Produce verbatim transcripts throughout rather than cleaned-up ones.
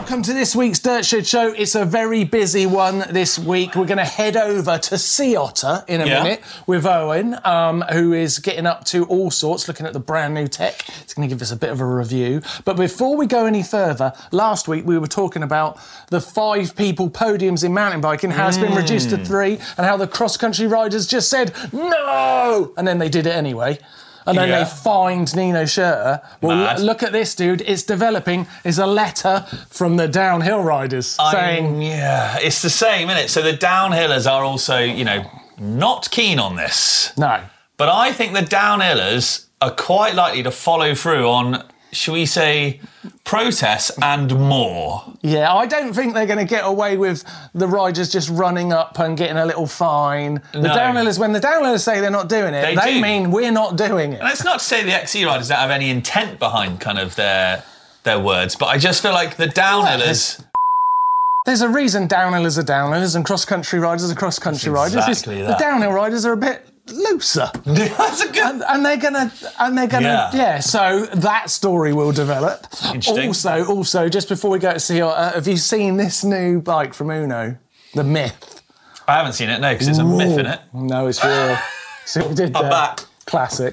welcome to this week's Dirt Shed Show. It's a very busy one this week. We're going to head over to Sea Otter in a yeah. minute with Owen, um, who is getting up to all sorts, looking at the brand new tech. He's going to give us a bit of a review. But before we go any further, last week we were talking about the five people podiums in mountain biking, how it's been Mm. reduced to three, and how the cross-country riders just said, no! And then they did it anyway. And then Yeah. they fined Nino Schurter. Well, Mad. l- look at this, dude. It's developing. It's a letter from the downhill riders I'm- saying... yeah, it's the same, isn't it? So the downhillers are also, you know, not keen on this. No. But I think the downhillers are quite likely to follow through on, shall we say, protests and more. Yeah, I don't think they're going to get away with the riders just running up and getting a little fine. The No. downhillers, when the downhillers say they're not doing it, They they, do. mean we're not doing it. And it's not to say the X C riders don't have any intent behind kind of their their words, but I just feel like the downhillers... There's a reason downhillers are downhillers and cross-country riders are cross-country riders. It's- exactly The that. downhill riders are a bit looser. That's a good... And, and they're gonna, and they're gonna, yeah. Yeah. So that story will develop. Interesting. Also, also, just before we go to see, uh, have you seen this new bike from Uno, the Myth? I haven't seen it, no, because it's a myth, innit? No, it's real. See what we did I'm there? back. Classic.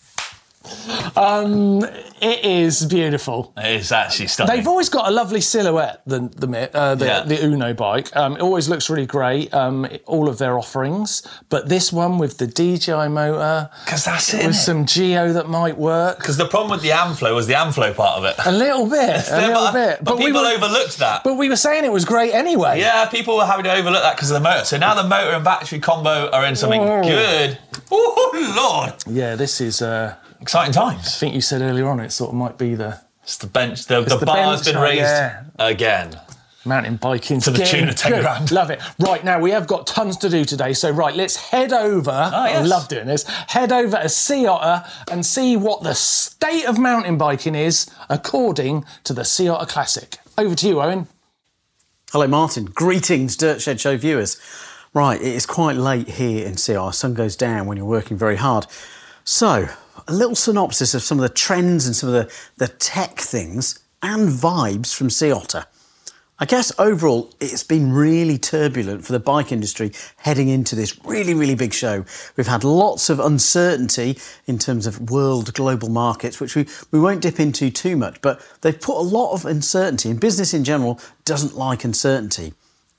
Um, it is beautiful. It's actually stunning. They've always got a lovely silhouette, the the Mi- uh, the, Yeah. the Uno bike. Um, it always looks really great. Um, all of their offerings, but this one with the D J I motor, Because that's it, with innit? some Geo that might work. Because the problem with the Amflow was the Amflow part of it. A little bit, a little but, bit. But, people we were, overlooked that. but we were saying it was great anyway. Yeah, people were having to overlook that because of the motor. So now the motor and battery combo are in something Oh. good. Oh, Lord. Yeah, this is. Uh, Exciting times. I think you said earlier on it sort of might be the It's the bench. The, the, the bar's benchmark, been raised yeah. again. mountain biking To the tune of ten good. grand. Love it. Right, now we have got tons to do today. So, right, let's head over. I yes. love doing this. Head over to Sea Otter and see what the state of mountain biking is according to the Sea Otter Classic. Over to you, Owen. Hello, Martin. Greetings, Dirt Shed Show viewers. Right, it is quite late here in Sea Otter. Sun goes down when you're working very hard. So, a little synopsis of some of the trends and some of the, the tech things and vibes from Sea Otter. I guess overall, it's been really turbulent for the bike industry heading into this really, really big show. We've had lots of uncertainty in terms of world global markets, which we, we won't dip into too much, but they've put a lot of uncertainty, and business in general doesn't like uncertainty.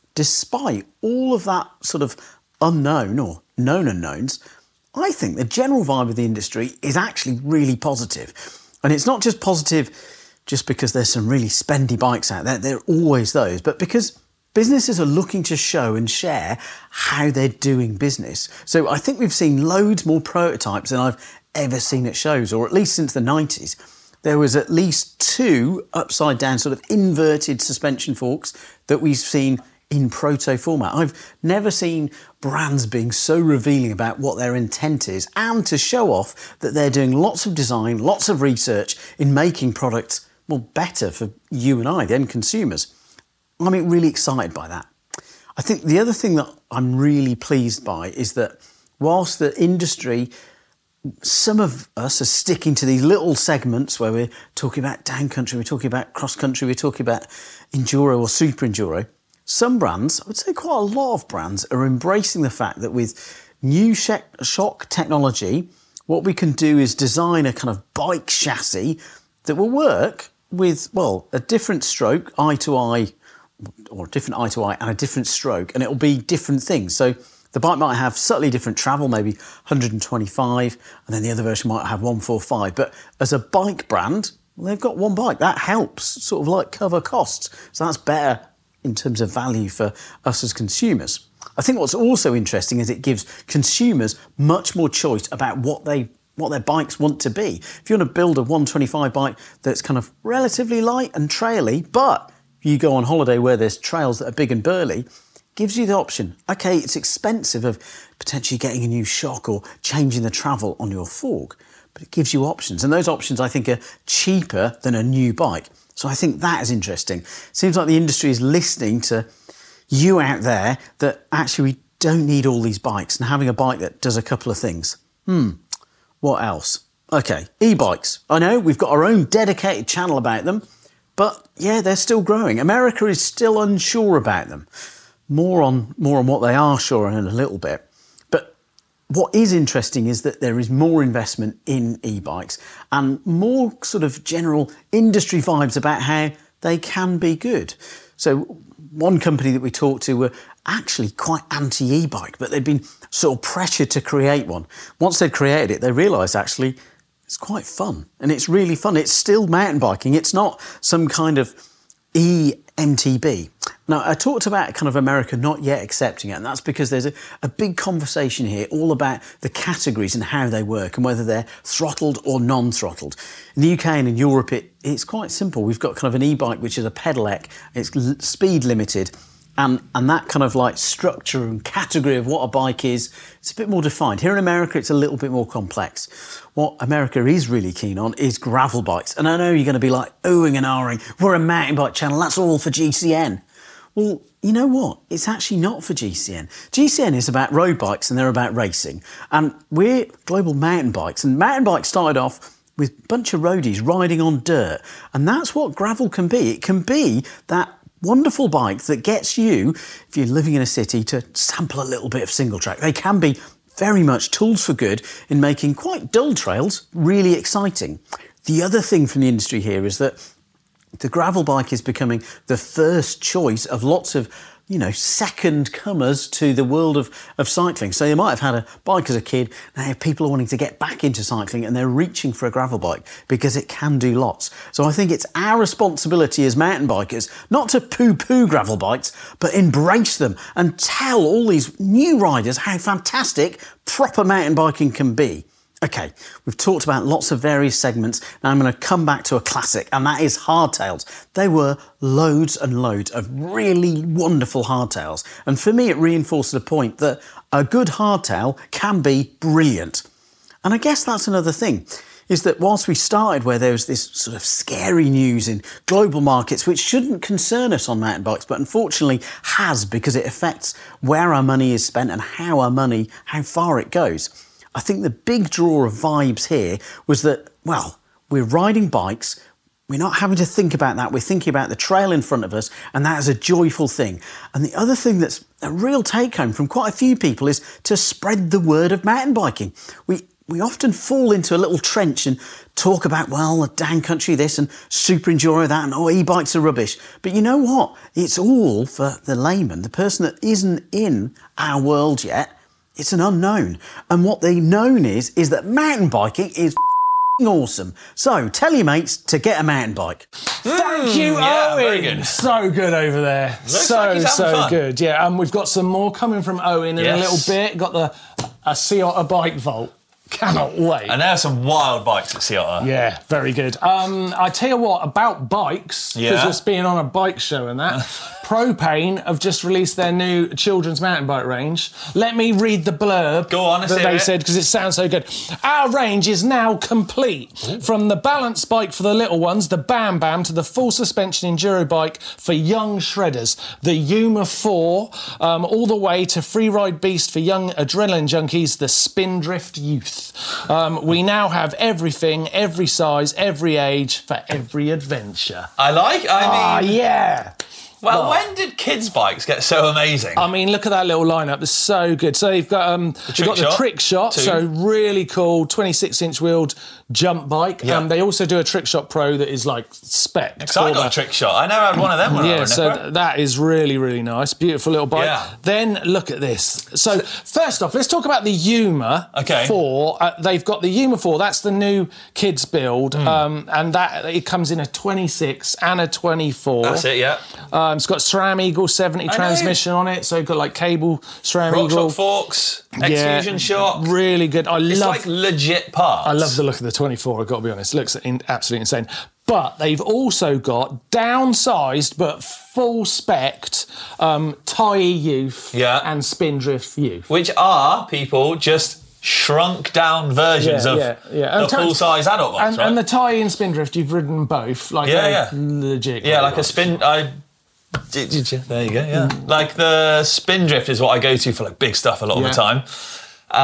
Despite all of that sort of unknown or known unknowns, I think the general vibe of the industry is actually really positive. And it's not just positive just because there's some really spendy bikes out there, there are always those, but because businesses are looking to show and share how they're doing business. So I think we've seen loads more prototypes than I've ever seen at shows, or at least since the nineties. There was at least two upside down sort of inverted suspension forks that we've seen in proto format. I've never seen brands being so revealing about what their intent is and to show off that they're doing lots of design, lots of research in making products, well, better for you and I, the end consumers. I'm really excited by that. I think the other thing that I'm really pleased by is that whilst the industry, some of us are sticking to these little segments where we're talking about down country, we're talking about cross country, we're talking about enduro or super enduro, some brands, I would say quite a lot of brands, are embracing the fact that with new shock technology, what we can do is design a kind of bike chassis that will work with, well, a different stroke, eye to eye, or a different eye to eye and a different stroke, and it'll be different things. So the bike might have slightly different travel, maybe one hundred twenty-five, and then the other version might have one forty-five. But as a bike brand, well, they've got one bike. That helps sort of like cover costs. So that's better in terms of value for us as consumers. I think what's also interesting is it gives consumers much more choice about what they what their bikes want to be. If you want to build a one twenty-five bike that's kind of relatively light and traily, but you go on holiday where there's trails that are big and burly, gives you the option. Okay, it's expensive of potentially getting a new shock or changing the travel on your fork, but it gives you options. And those options, I think, are cheaper than a new bike. So I think that is interesting. Seems like the industry is listening to you out there that actually we don't need all these bikes, and having a bike that does a couple of things. Hmm, what else? Okay, e-bikes. I know we've got our own dedicated channel about them. But yeah, they're still growing. America is still unsure about them. More on more on what they are sure in a little bit. But what is interesting is that there is more investment in e-bikes and more sort of general industry vibes about how they can be good. So one company that we talked to were actually quite anti-e-bike, but they'd been sort of pressured to create one. Once they'd created it, they realised actually it's quite fun, and it's really fun. It's still mountain biking. It's not some kind of E-M T B. Now, I talked about kind of America not yet accepting it, and that's because there's a, a big conversation here all about the categories and how they work and whether they're throttled or non-throttled. In the U K and in Europe, it, it's quite simple. We've got kind of an e-bike which is a pedelec, it's l- speed limited, and, and that kind of like structure and category of what a bike is, it's a bit more defined. Here in America, it's a little bit more complex. What America is really keen on is gravel bikes. And I know you're going to be like, oohing and ahhing, we're a mountain bike channel, that's all for G C N. Well, you know what? It's actually not for G C N. G C N is about road bikes and they're about racing. And we're Global Mountain Bikes. And mountain bikes started off with a bunch of roadies riding on dirt. And that's what gravel can be. It can be that wonderful bike that gets you, if you're living in a city, to sample a little bit of single track. They can be very much tools for good in making quite dull trails really exciting. The other thing from the industry here is that the gravel bike is becoming the first choice of lots of, you know, second comers to the world of, of cycling. So you might have had a bike as a kid, now people are wanting to get back into cycling and they're reaching for a gravel bike because it can do lots. So I think it's our responsibility as mountain bikers not to poo-poo gravel bikes, but embrace them and tell all these new riders how fantastic proper mountain biking can be. Okay, we've talked about lots of various segments. Now I'm going to come back to a classic, and that is hardtails. They were loads and loads of really wonderful hardtails. And for me, it reinforces the point that a good hardtail can be brilliant. And I guess that's another thing, is that whilst we started where there was this sort of scary news in global markets, which shouldn't concern us on mountain bikes, but unfortunately has, because it affects where our money is spent and how our money, how far it goes. I think the big draw of vibes here was that, well, we're riding bikes, we're not having to think about that, we're thinking about the trail in front of us, and that is a joyful thing. And the other thing that's a real take-home from quite a few people is to spread the word of mountain biking. We we often fall into a little trench and talk about, well, the down country this and super enduro that, and oh, e-bikes are rubbish. But you know what? It's all for the layman, the person that isn't in our world yet. It's an unknown. And what the known is, is that mountain biking is awesome. So tell your mates to get a mountain bike. Thank you, Mm, yeah, Owen. very good. So good over there. Looks so, like he's having so fun. good. Yeah, and um, we've got some more coming from Owen in Yes. a little bit. Got the a Sea Otter bike vault. Cannot wait. And there are some wild bikes at Sea Otter. Yeah, very good. Um, I tell you what, about bikes, because Yeah. just being on a bike show and that, Propane have just released their new children's mountain bike range. Let me read the blurb Go on, let's that hear they it. said, because it sounds so good. Our range is now complete. Ooh. From the balance bike for the little ones, the Bam Bam, to the full suspension enduro bike for young shredders, the Yuma four, um, all the way to Freeride Beast for young adrenaline junkies, the Spindrift Youth. Um, we now have everything, every size, every age, for every adventure. I like, I Ah, mean... yeah. Well, Well- when did kids' bikes get so amazing? I mean, look at that little lineup. It's so good. So you've got um, you've got the Trick Shot, Trick Shot. too. So really cool, twenty-six inch wheeled jump bike. Yeah. Um, they also do a Trick Shot Pro that is like spec. So I got a Trick Shot. I never had one of them when I Yeah, was a so nipper. th- that is really, really nice. Beautiful little bike. Yeah. Then look at this. So first off, let's talk about the Yuma Okay. four. Uh, they've got the Yuma four. That's the new kids build, Hmm. um, and that it comes in a twenty-six and a twenty-four. That's it, yeah. Um, it's got SRAM Eagle seventy know. transmission on it, so you've got like cable SRAM Rock Eagle. Shock forks, X-Fusion shock. Really good. I It's love. like legit parts. I love the look of the twenty-four. I've got to be honest. It looks in, absolutely insane. But they've also got downsized but full spec'd um, Tyre Youth Yeah. and Spindrift Youth. Which are people just shrunk down versions Yeah, of yeah, yeah. And the full size adult bikes, And, right? and the Tyre and Spindrift, you've ridden both. Like Yeah, they're yeah. legit. yeah, great like a bikes. spin. I did, did you? There you go. Yeah, like the Spindrift is what I go to for like big stuff a lot Yeah. of the time. Uh,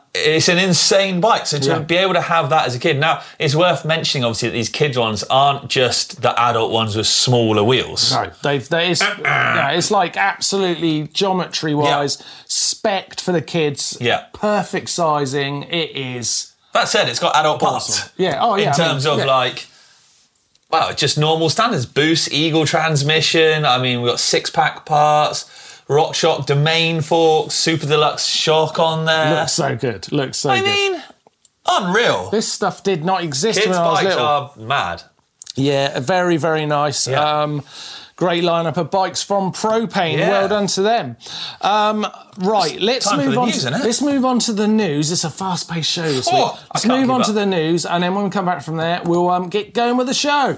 it's an insane bike. So to Yeah. be able to have that as a kid. Now, it's worth mentioning, obviously, that these kids ones aren't just the adult ones with smaller wheels. No, they've, they it's, yeah, it's like absolutely geometry-wise, Yeah. spec'd for the kids, Yeah. perfect sizing. It is... That said, it's got adult parts. Awesome. Yeah, oh yeah. In I mean, terms of yeah. like, well, just normal standards. Boost, Eagle transmission. I mean, we've got six-pack parts. RockShox domain forks, Super Deluxe shock on there. Looks so good. Looks so I good. mean, unreal. This stuff did not exist Kids' when I was bikes little. are mad. Yeah, very, very nice. Yeah. Um, great lineup of bikes from Propane. Yeah. Well done to them. Um, right, let's time for move the on. news, to, isn't it? let's move on to the news. It's a fast-paced show this Oh, week. I Let's can't move keep on up. to the news, and then when we come back from there, we'll um, get going with the show.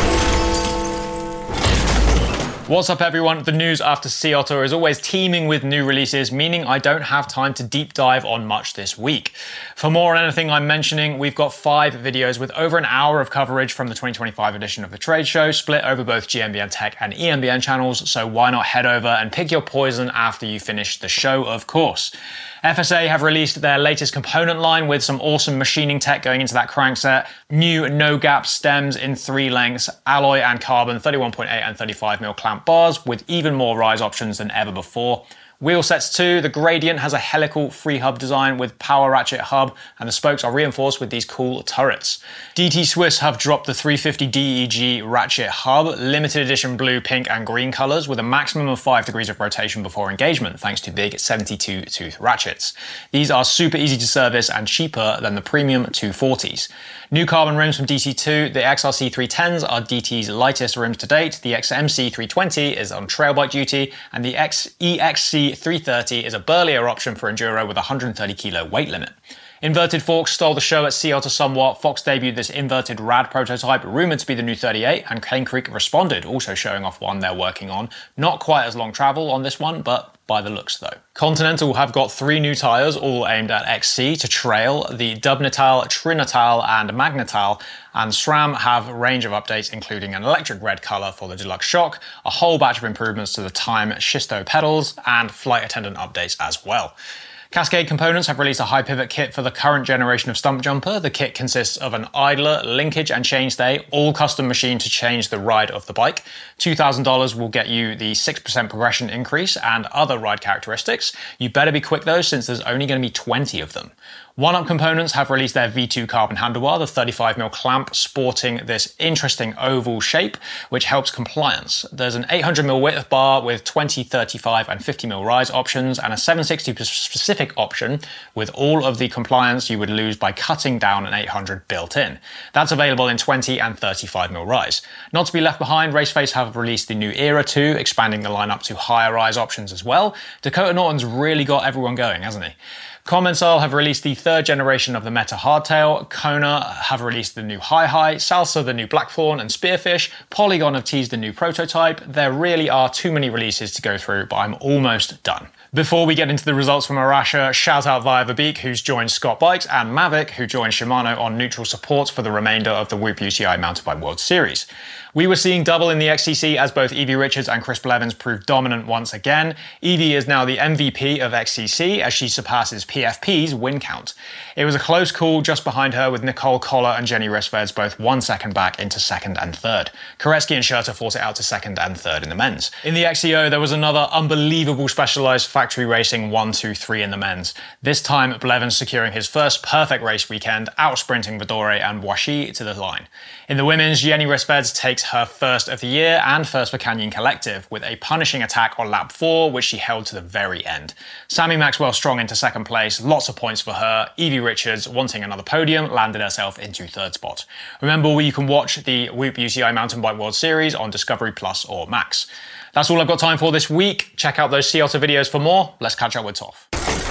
What's up, everyone? The news after Sea Otter is always teeming with new releases, meaning I don't have time to deep dive on much this week. For more on anything I'm mentioning, we've got five videos with over an hour of coverage from the twenty twenty-five edition of the trade show, split over both G M B N Tech and E M B N channels, so why not head over and pick your poison after you finish the show, of course. F S A have released their latest component line with some awesome machining tech going into that crankset, new no-gap stems in three lengths, alloy and carbon thirty-one point eight and thirty-five millimeter clamp bars with even more rise options than ever before. Wheel sets too. The Gradient has a helical free hub design with power ratchet hub, and the spokes are reinforced with these cool turrets. D T Swiss have dropped the three fifty D E G ratchet hub, limited edition blue, pink and green colours with a maximum of five degrees of rotation before engagement thanks to big seventy-two tooth ratchets. These are super easy to service and cheaper than the premium two forties. New carbon rims from D C two, the X R C three tens are D T's lightest rims to date, the X M C three twenty is on trail bike duty, and the E X C three thirty is a burlier option for enduro with a one hundred thirty kilo weight limit. Inverted Forks stole the show at Sea Otter somewhat. Fox debuted this inverted rad prototype, rumoured to be the new thirty-eight, and Cane Creek responded, also showing off one they're working on. Not quite as long travel on this one, but by the looks though. Continental have got three new tyres, all aimed at X C to trail, the Dubnatal, Trinatal and Magnetal, and SRAM have a range of updates including an electric red colour for the Deluxe Shock, a whole batch of improvements to the Time Schisto pedals, and flight attendant updates as well. Cascade Components have released a high pivot kit for the current generation of stump jumper. The kit consists of an idler, linkage and chainstay, all custom machined to change the ride of the bike. two thousand dollars will get you the six percent progression increase and other ride characteristics. You better be quick though, since there's only going to be twenty of them. One Up Components have released their V two carbon handlebar, the thirty-five millimeter clamp sporting this interesting oval shape, which helps compliance. There's an eight hundred millimeter width bar with twenty, thirty-five and fifty millimeter rise options, and a seven sixty specific option with all of the compliance you would lose by cutting down an eight hundred built in. That's available in twenty and thirty-five millimeter rise. Not to be left behind, Raceface have released the new Era two, expanding the lineup to higher rise options as well. Dakota Norton's really got everyone going, hasn't he? Commensal have released the third generation of the Meta Hardtail, Kona have released the new Hi Hi, Salsa the new Blackthorn and Spearfish, Polygon have teased the new prototype. There really are too many releases to go through, but I'm almost done. Before we get into the results from Arasha, shout out via Verbeek, who's joined Scott Bikes, and Mavic, who joined Shimano on neutral support for the remainder of the Whoop U C I Mountain Bike World Series. We were seeing double in the X C C as both Evie Richards and Chris Blevins proved dominant once again. Evie is now the M V P of X C C as she surpasses P F P's win count. It was a close call just behind her, with Nicole Koller and Jenny Rissveds both one second back into second and third. Koretsky and Schurter fought it out to second and third in the men's. In the X C O, there was another unbelievable specialised factory racing one two three in the men's. This time, Blevins securing his first perfect race weekend, out-sprinting Vidore and Washi to the line. In the women's, Jenny Rissveds takes her first of the year and first for Canyon Collective, with a punishing attack on lap four, which she held to the very end. Sammy Maxwell strong into second place, lots of points for her. Evie Richards, wanting another podium, landed herself into third spot. Remember, you can watch the Whoop U C I Mountain Bike World Series on Discovery Plus or Max. That's all I've got time for this week. Check out those Sea Otter videos for more. Let's catch up with Toff.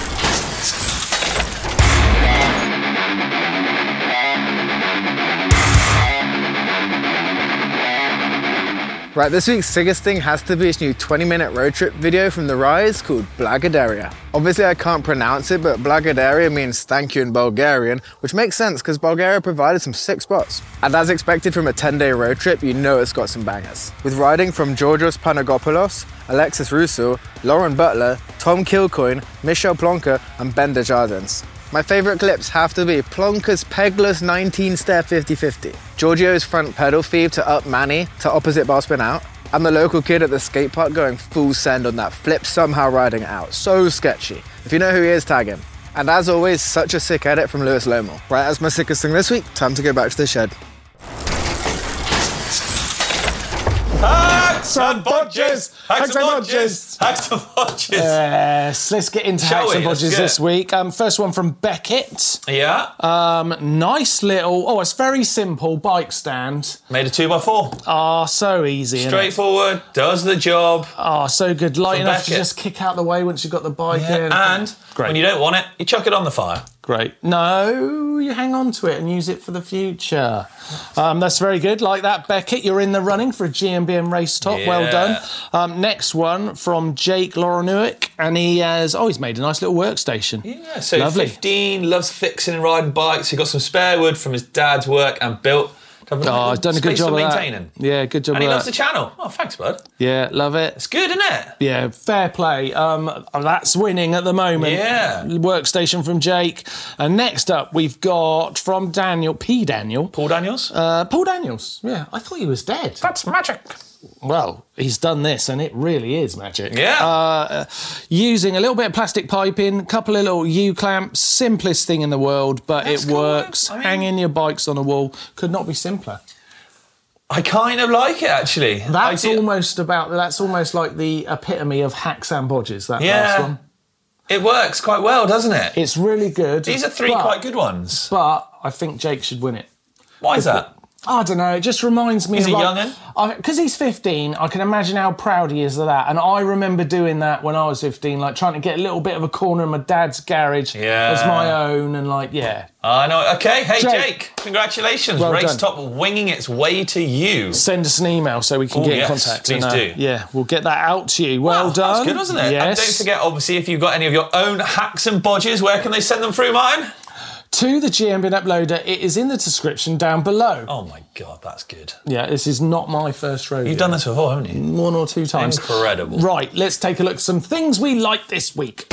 Right, this week's biggest thing has to be its new twenty minute road trip video from The Rise called Blagodaria. Obviously I can't pronounce it, but Blagodaria means thank you in Bulgarian, which makes sense because Bulgaria provided some sick spots. And as expected from a ten day road trip, you know it's got some bangers. With riding from Georgios Panagopoulos, Alexis Russo, Lauren Butler, Tom Kilcoyne, Michel Plonka and Ben Desjardins. My favourite clips have to be Plonker's pegless nineteen stair fifty fifty, Giorgio's front pedal feed to up Manny to opposite bar spin out, and the local kid at the skate park going full send on that flip, somehow riding it out. So sketchy. If you know who he is, tag him. And as always, such a sick edit from Lewis Lomo. Right, that's my sickest thing this week. Time to go back to the shed. Hacks and bodges! Hacks and bodges! Hacks and bodges! Yes, let's get into Shall hacks we? and Let's bodges get this it. week. Um, first one from Beckett. Yeah. Um, nice little, oh, it's very simple bike stand. Made a two by four. Ah, so easy. innit? Straightforward, does the job. Ah, so good. Light From enough to Beckett. just kick out the way once you've got the bike Yeah, in. and Great. when you don't want it, you chuck it on the fire. Great. No, you hang on to it and use it for the future. Um, that's very good. Like that, Beckett. You're in the running for a G M B M race top. Well Yeah. done. Um, next one from Jake Loronuik, and he has, oh, he's made a nice little workstation. Yeah, so Lovely. fifteen, loves fixing and riding bikes. He got some spare wood from his dad's work and built. Oh, he's done a good space job for of that. maintaining. Yeah, good job And he of loves that. the channel. Oh, thanks, bud. Yeah, love it. It's good, isn't it? Yeah, fair play. Um, that's winning at the moment. Yeah. Workstation from Jake. And next up, we've got from Daniel, P. Daniel. Paul Daniels? Uh, Paul Daniels. Yeah, I thought he was dead. That's magic. Well, he's done this, and it really is magic. Yeah. Uh, using a little bit of plastic piping, a couple of little U-clamps, simplest thing in the world, but That's it cool, works. I mean- Hanging your bikes on a wall could not be simpler. I kind of like it, actually. That's I do- almost about. That's almost like the epitome of hacks and bodges. That Yeah. last one. It works quite well, doesn't it? It's really good. These are three but, quite good ones. But I think Jake should win it. Why is that? I don't know. It just reminds me Is of he like, young'un? Because he's fifteen, I can imagine how proud he is of that. And I remember doing that when I was fifteen, like trying to get a little bit of a corner in my dad's garage Yeah. as my own, and like, yeah. I know. Okay, hey, Jake. Jake. Congratulations. Well Race done. Top winging its way to you. Send us an email so we can Oh, get in yes, contact. please and, uh, do. Yeah, we'll get that out to you. Well Wow, done. That's good, wasn't it? Yes. And don't forget, obviously, if you've got any of your own hacks and bodges, where can they send them through, Martin? To the G M B N Uploader, it is in the description down below. Oh my God, that's good. Yeah, this is not my first rodeo. You've done this before, haven't you? one or two times. Incredible. Right, let's take a look at some things we like this week.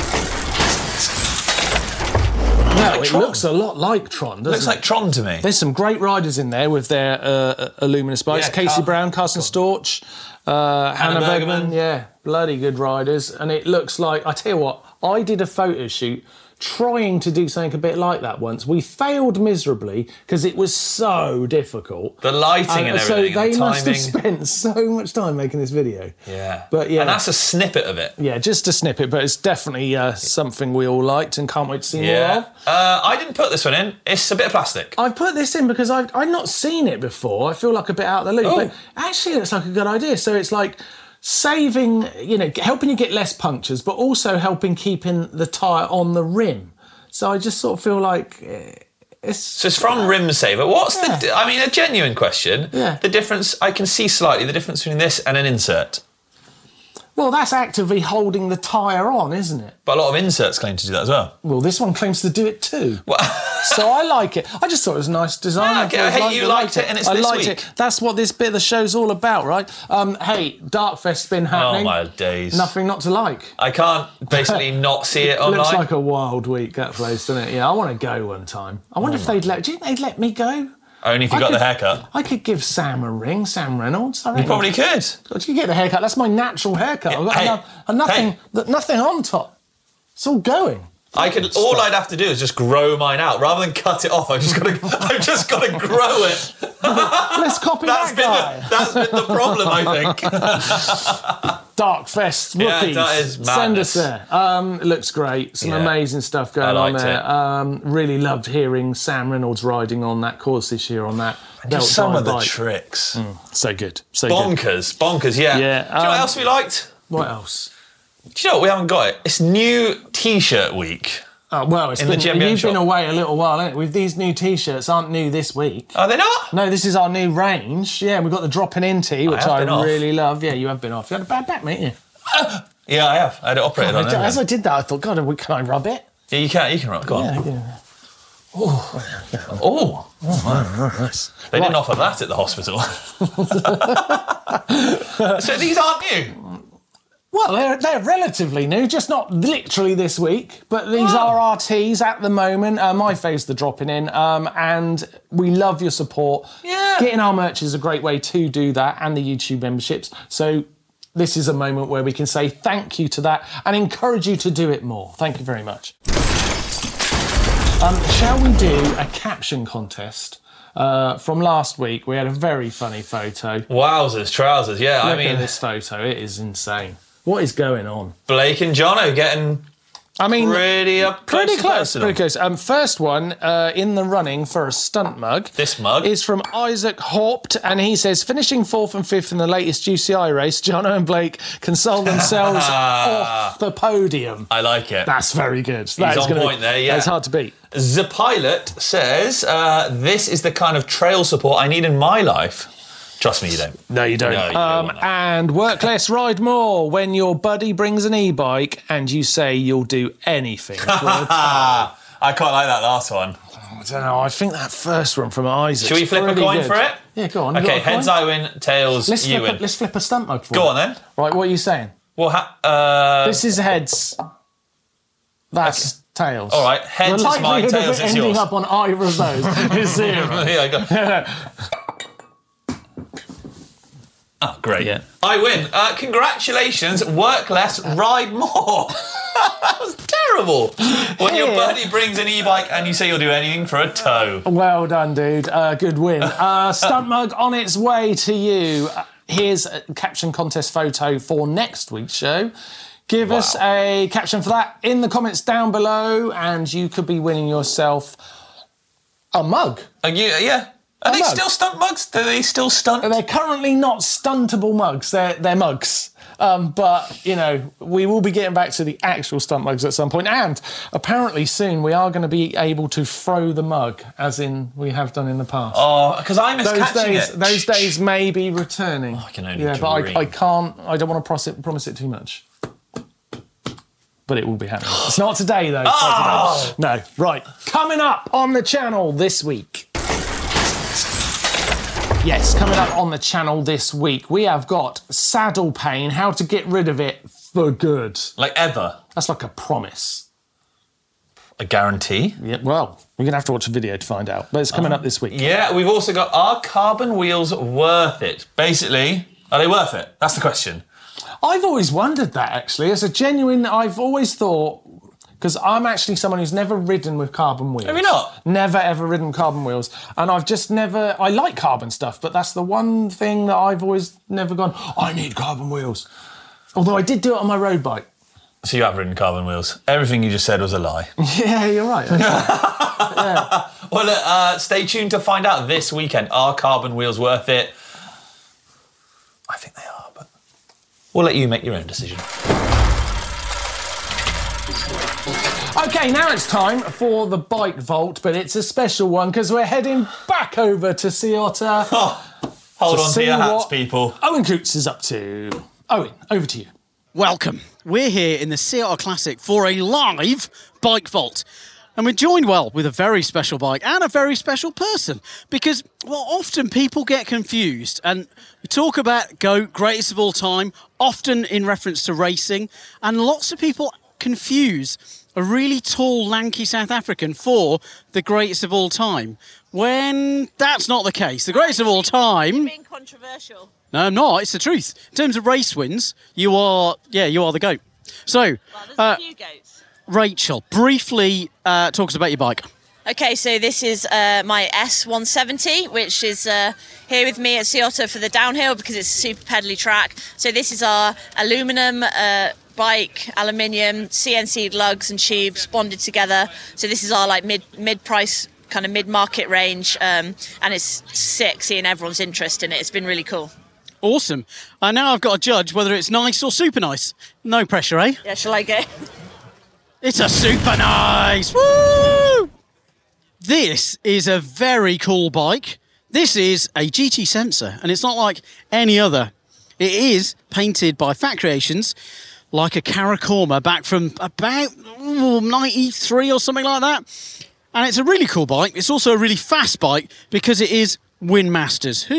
Now, it Tron. looks a lot like Tron, doesn't Looks it? like Tron to me. There's some great riders in there with their uh, Illuminous bikes. Yeah, Casey Car- Brown, Carson Storch, uh, Hannah, Hannah Bergman. Bergman. Yeah, bloody good riders. And it looks like, I tell you what, I did a photo shoot trying to do something a bit like that once. We failed miserably because it was so difficult. The lighting and, so everything, they and the must have timing. spent so much time making this video. Yeah. But yeah. And that's a snippet of it. Yeah, just a snippet, but it's definitely uh, something we all liked and can't wait to see more Yeah. of. Uh, I didn't put this one in. It's a bit of plastic. I've put this in because I've, I've not seen it before. I feel like a bit out of the loop. Oh. But actually, it looks like a good idea. So it's like saving, you know, helping you get less punctures, but also helping keeping the tyre on the rim. So I just sort of feel like eh, it's... So it's from Rim Saver. What's Yeah. the... I mean, a genuine question. Yeah. The difference... I can see slightly the difference between this and an insert. Well, that's actively holding the tyre on, isn't it? But a lot of inserts claim to do that as well. Well, this one claims to do it too. Well, So I like it. I just thought it was a nice design. Yeah, I okay, thought it was hey, like- you I liked it and it's I this liked week. it. That's what this bit of the show's all about, right? Um, hey, Darkfest's been oh happening. my days. Nothing not to like. I can't basically not see it online. Looks like a wild week, that place, doesn't it? Yeah, I want to go one time. I wonder if they'd let... Do you think they'd let me go? Only if you I got could- the haircut. I could give Sam a ring, Sam Reynolds. I You reckon. probably could. But you get the haircut. That's my natural haircut. I've got Hey, no- and nothing, hey. th- nothing on top. It's all going. I could. All I'd have to do is just grow mine out rather than cut it off. I've just got to. I've just got to grow it. Let's copy That's that been guy. the, that's been the problem, I think. Darkfest Yeah, rookies. that is Send madness. us there. Um, it looks great. Some Yeah. amazing stuff going I on liked there. it. Um, really loved hearing Sam Reynolds riding on that course this year on that belt Just some drive of the bike. tricks. So good. So good. Bonkers, bonkers. Yeah. Yeah, Do you know what um, else we liked? What else? Do you know what? We haven't got it. It's new T-shirt week. Oh, well, it's In the been, G M B M you've been shop. away a little while, haven't you? With these new T-shirts aren't new this week. Are they not? No, this is our new range. Yeah, we've got the dropping in tee, which have I, been off. really love. Yeah, you have been off. You had a bad back, mate. You? Yeah, I have. I had it operated on. As haven't I did that, I thought, God, can I rub it? I? Yeah, you can. You can rock. Go on. Yeah, yeah. Oh, Nice. they didn't offer that at the hospital. So these aren't new. Well, they're, they're relatively new, just not literally this week, but these Wow. are our teas at the moment. Uh, my face, the dropping in, um, and we love your support. Yeah. Getting our merch is a great way to do that, and the YouTube memberships. So this is a moment where we can say thank you to that and encourage you to do it more. Thank you very much. Um, shall we do a caption contest? Uh, from last week, we had a very funny photo. Wowzers, trousers, yeah. Look I mean, at this photo, it is insane. What is going on? Blake and Jono getting I mean, pretty up close pretty to close, personal. pretty close. Um, first one uh, in the running for a stunt mug. This mug? is from Isaac Haupt, and he says, finishing fourth and fifth in the latest U C I race, Jono and Blake console themselves off the podium. I like it. That's very good. That He's is on gonna point be, there, yeah. That's hard to beat. The Pilot says, uh, this is the kind of trail support I need in my life. Trust me, you don't. No, you don't. No, you don't um, want that. and work less, ride more. When your buddy brings an e-bike and you say you'll do anything. for a Ah, I quite like that last one. I don't know. I think that first one from Isaac. Should we flip a coin for it? Yeah, go on. You Okay, got a coin? heads I win, tails Let's you flip, a, win. let's flip a stunt mug for Go it. on then. Right, what are you saying? Well, ha- uh, This is heads. That's tails. all right, heads the is mine, likelihood tails of it is ending yours. up on either of those is zero. yeah, I got. Oh, great. Yeah. I win. Uh, congratulations. Work less, ride more. That was terrible. When your Yeah. buddy brings an e-bike and you say you'll do anything for a tow. Well done, dude. Uh, good win. Uh, stunt mug on its way to you. Uh, Here's a caption contest photo for next week's show. Give us Wow. a caption for that in the comments down below, and you could be winning yourself a mug. And you, yeah. Are A they mug. still stunt mugs? Do they still stunt? They're currently not stuntable mugs. They're they're mugs. Um, but you know, we will be getting back to the actual stunt mugs at some point, and apparently soon we are going to be able to throw the mug, as in we have done in the past. Oh, because I miss those catching days, it. those days may be returning. I can only yeah, dream. but I, I can't. I don't want to promise it, promise it too much. But it will be happening. It's not today, though. It's Oh! not today. No, right. Coming up on the channel this week. Yes, coming up on the channel this week, we have got saddle pain, how to get rid of it for good. Like ever. That's like a promise. A guarantee. Yeah, well, you're going to have to watch a video to find out. But it's coming up this week. Yeah, we've also got, are carbon wheels worth it? Basically, are they worth it? That's the question. I've always wondered that, actually. As a genuine, I've always thought, because I'm actually someone who's never ridden with carbon wheels. Have you not? Never, ever ridden carbon wheels. And I've just never, I like carbon stuff, but that's the one thing that I've always never gone, I need carbon wheels. Although I did do it on my road bike. So you have ridden carbon wheels. Everything you just said was a lie. Yeah, you're right. Well, look, uh, stay tuned to find out this weekend. Are carbon wheels worth it? I think they are, but we'll let you make your own decision. Okay, now it's time for the Bike Vault, but it's a special one because we're heading back over to Sea Otter. Oh, hold To on to see your hats, what people. Owen Coots is up to. Owen, over to you. Welcome. We're here in the Sea Otter Classic for a live Bike Vault. And we're joined, well, with a very special bike and a very special person. Because, well, often people get confused. And we talk about GOAT, greatest of all time, often in reference to racing. And lots of people confuse a really tall, lanky South African for the greatest of all time. When that's not the case. The greatest of all time... Being controversial. No, I'm not. It's the truth. In terms of race wins, you are, yeah, you are the GOAT. So, Well, there's uh, a few goats. Rachel, briefly uh, talk us about your bike. Okay, so this is uh, my S one seventy, which is uh, here with me at Sea Otter for the downhill because it's a super pedally track. So this is our aluminum uh, bike, aluminium, C N C lugs and tubes bonded together. So this is our like mid mid price kind of mid market range, um, and it's sick seeing everyone's interest in it. It's been really cool. Awesome. And now I've got to judge whether it's nice or super nice. No pressure, eh? Yeah, shall I go? It's a super nice. Woo! This is a very cool bike. This is a G T Sensor, and it's not like any other. It is painted by Fat Creations, like a Karakorma back from about ooh, ninety-three or something like that. And it's a really cool bike. It's also a really fast bike because it is Windmasters, who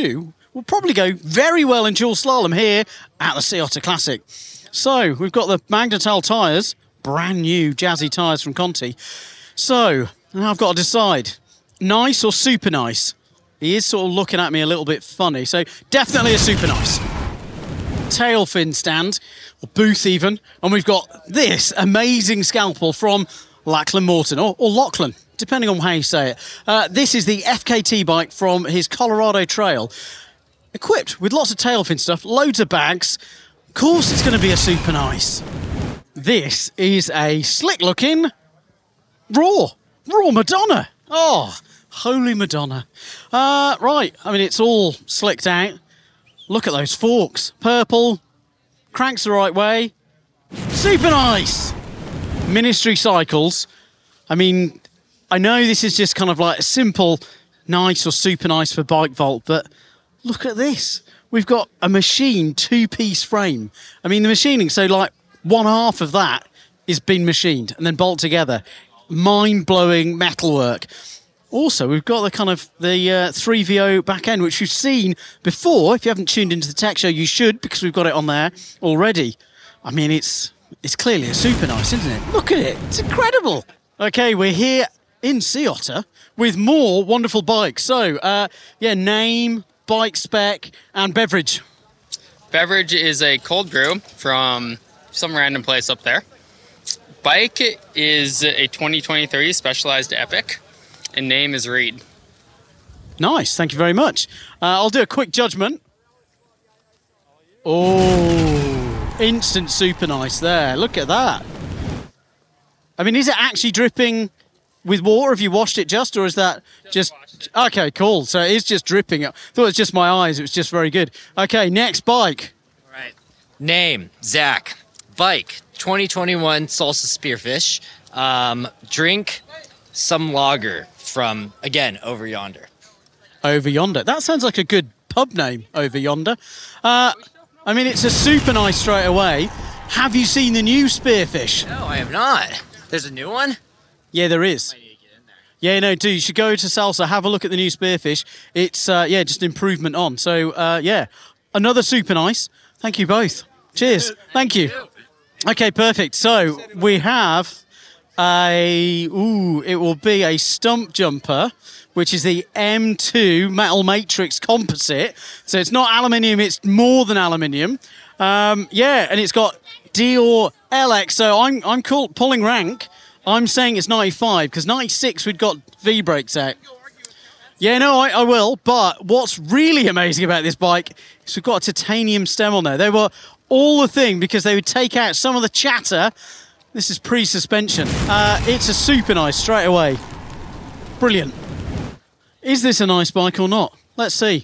will probably go very well in dual slalom here at the Sea Otter Classic. So, we've got the Magnetal tyres, brand new jazzy tyres from Conti. So, now I've got to decide, nice or super nice? He is sort of looking at me a little bit funny, so definitely a super nice. Tail fin stand, or booth even, and we've got this amazing scalpel from Lachlan Morton, or, or Lachlan, depending on how you say it. Uh, this is the F K T bike from his Colorado Trail, equipped with lots of tail fin stuff, loads of bags. Of course it's going to be a super nice. This is a slick-looking Raw, Raw Madonna. Oh, holy Madonna. Uh, right, I mean, it's all slicked out. Look at those forks. Purple, cranks the right way. Super nice. Ministry Cycles. I mean, I know this is just kind of like a simple nice or super nice for Bike Vault, but look at this. We've got a machine two-piece frame. I mean, the machining, so like one half of that is been machined and then bolt together. Mind-blowing metalwork. Also, we've got the kind of the uh, three V O back end, which you've seen before. If you haven't tuned into the tech show, you should, because we've got it on there already. I mean, it's it's clearly a super nice, isn't it? Look at it. It's incredible. Okay, we're here in Sea Otter with more wonderful bikes. So, uh, yeah, name, bike spec, and beverage. Beverage is a cold brew from some random place up there. Bike is a twenty twenty-three Specialized Epic. And name is Reed. Nice, thank you very much. Uh, I'll do a quick judgment. Oh, instant super nice there. Look at that. I mean, is it actually dripping with water? Have you washed it just, or is that just... Okay, cool. So it is just dripping. I thought it was just my eyes. It was just very good. Okay, next bike. All right. Name, Zach. Bike, twenty twenty-one Salsa Spearfish. Um, drink, some lager from, again, Over Yonder. Over Yonder. That sounds like a good pub name, Over Yonder. Uh, I mean, it's a super nice straight away. Have you seen the new Spearfish? No, I have not. There's a new one? Yeah, there is. Yeah, no, dude, you should go to Salsa, have a look at the new Spearfish. It's, uh, yeah, just improvement on. So, uh, yeah, another super nice. Thank you both. Cheers. Thank you. Okay, perfect. So, we have... A, ooh, it will be a stump jumper, which is the M two Metal Matrix Composite. So it's not aluminium, it's more than aluminium. Um, yeah, and it's got Dior L X. So I'm I'm call, pulling rank. I'm saying it's ninety-five, because ninety-six we'd got V-brakes out. Yeah, no, I, I will. But what's really amazing about this bike is we've got a titanium stem on there. They were all the thing because they would take out some of the chatter. This is pre-suspension. Uh, it's a super nice straight away. Brilliant. Is this a nice bike or not? Let's see.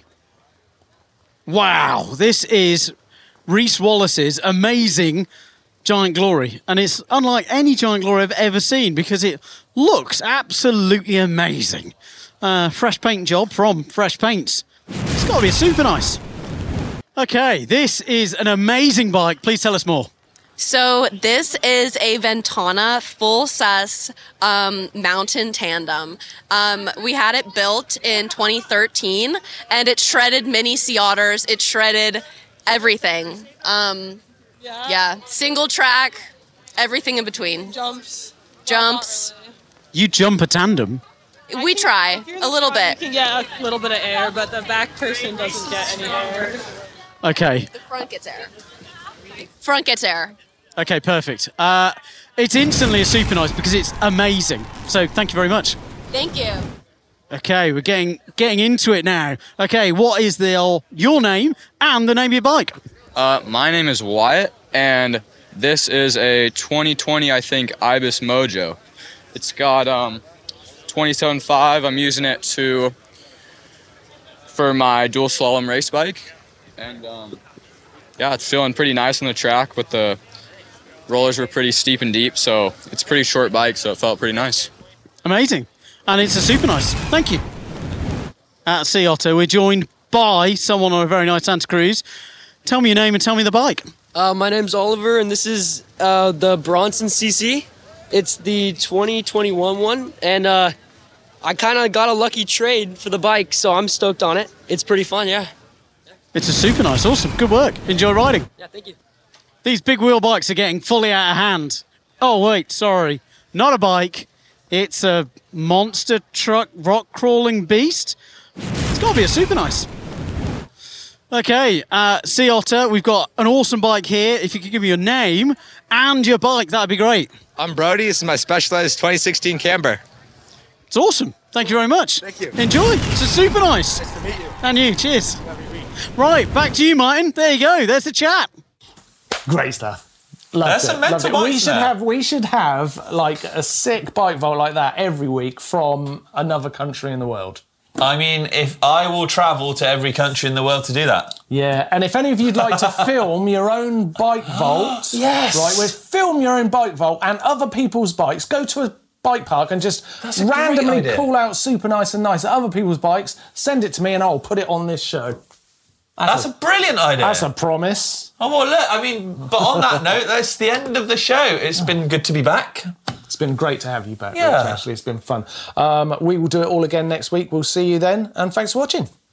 Wow, this is Reese Wallace's amazing Giant Glory. And it's unlike any Giant Glory I've ever seen because it looks absolutely amazing. Uh, fresh paint job from Fresh Paints. It's got to be a super nice. Okay, this is an amazing bike. Please tell us more. So this is a Ventana full S E S um, mountain tandem. Um, we had it built in twenty thirteen, and it shredded mini Sea Otters. It shredded everything. Um, yeah. yeah, single track, everything in between. Jumps. Jumps. You jump a tandem? We try a little bit. You can get a little bit of air, but the back person doesn't get any air. Okay. The front gets air. Front gets air. Okay, perfect. Uh, it's instantly a super nice because it's amazing. So thank you very much. Thank you. Okay, we're getting getting into it now. Okay, what is the your name and the name of your bike? Uh, my name is Wyatt, and this is a twenty twenty, I think, Ibis Mojo. It's got um, twenty-seven point five. I'm using it to for my dual slalom race bike, and um, yeah, it's feeling pretty nice on the track, but the rollers were pretty steep and deep, so it's a pretty short bike, so it felt pretty nice. Amazing. And it's a super nice. Thank you. At Sea Otter, we're joined by someone on a very nice Santa Cruz. Tell me your name and tell me the bike. Uh, my name's Oliver, and this is uh, the Bronson C C. It's the twenty twenty-one one, and uh, I kind of got a lucky trade for the bike, so I'm stoked on it. It's pretty fun, yeah. It's a super nice, awesome, good work. Enjoy riding. Yeah, thank you. These big wheel bikes are getting fully out of hand. Oh, wait, sorry. Not a bike. It's a monster truck rock crawling beast. It's got to be a super nice. Okay, uh, Sea Otter, we've got an awesome bike here. If you could give me your name and your bike, that'd be great. I'm Brody. This is my Specialized twenty sixteen Camber. It's awesome. Thank you very much. Thank you. Enjoy. It's a super nice. Nice to meet you. And you. Cheers. Right, back to you, Martin. There you go. There's the chat. Great stuff. Loved That's it, some mental loved it. We bikes should there. have we should have like a sick bike vault like that every week from another country in the world. I mean, if I will travel to every country in the world to do that. Yeah, and if any of you'd like to film your own bike vault, Yes. right, we'll film your own bike vault and other people's bikes. Go to a bike park and just That's a great randomly idea. call out super nice and nice at other people's bikes. Send it to me and I'll put it on this show. That's a brilliant idea. That's a promise. Oh, well, look, I mean, but on that note, that's the end of the show. It's been good to be back. It's been great to have you back, Yeah. Rich, actually. It's been fun. Um, we will do it all again next week. We'll see you then, and thanks for watching.